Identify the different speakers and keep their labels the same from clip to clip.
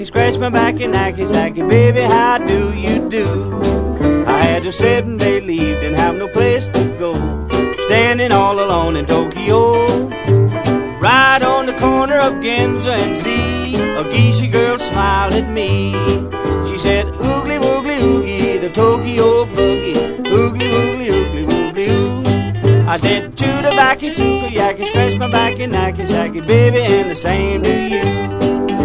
Speaker 1: scratch my back and hacky sacky, baby, how do you do? I had to 7-day leave, didn't have no place to go, standing all alone in Tokyo. Right on the corner of Ginza and Z, a geisha girl smiled at me. She said, oogly woogly oogie, the Tokyo boogie, oogly woogly oogly woogly oo. I said, to the backy suka yaki, scratch my back and hacky sacky, baby, and the same to you.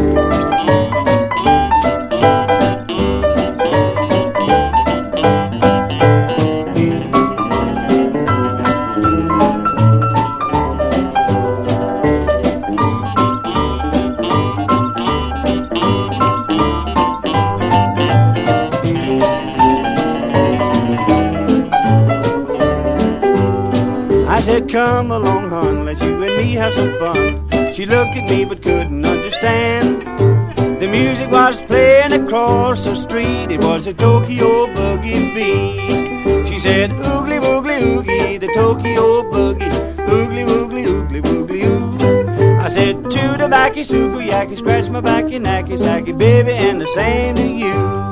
Speaker 1: I said, come along, hon, let's you and me have some fun. She looked at me but couldn't understand. The music was playing across the street, it was a Tokyo boogie beat. She said, oogly woogly oogie, the Tokyo boogie, oogly woogly oogly woogly oo. I said, to the backy suku yaki, scratch my backy nacky sacky, baby, and the same to you.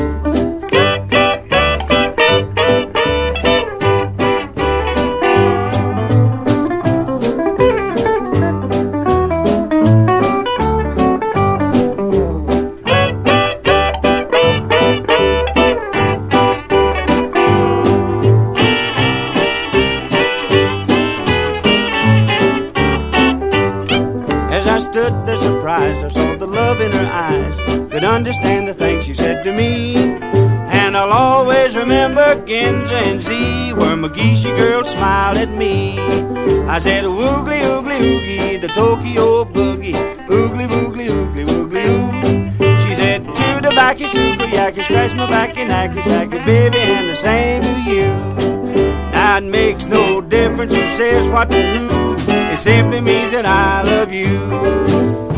Speaker 1: Stood there surprised, I saw the love in her eyes, could understand the things she said to me. And I'll always remember Ginza and Z, where my geisha girl smiled at me. I said, woogly oogly oogie, the Tokyo boogie, oogly woogly oogly woogly oo. She said, to the backy suka yaki, scratch my back and hacky sacky, baby, and the same to you. Now it makes no difference who says what to who, it simply means that I love you.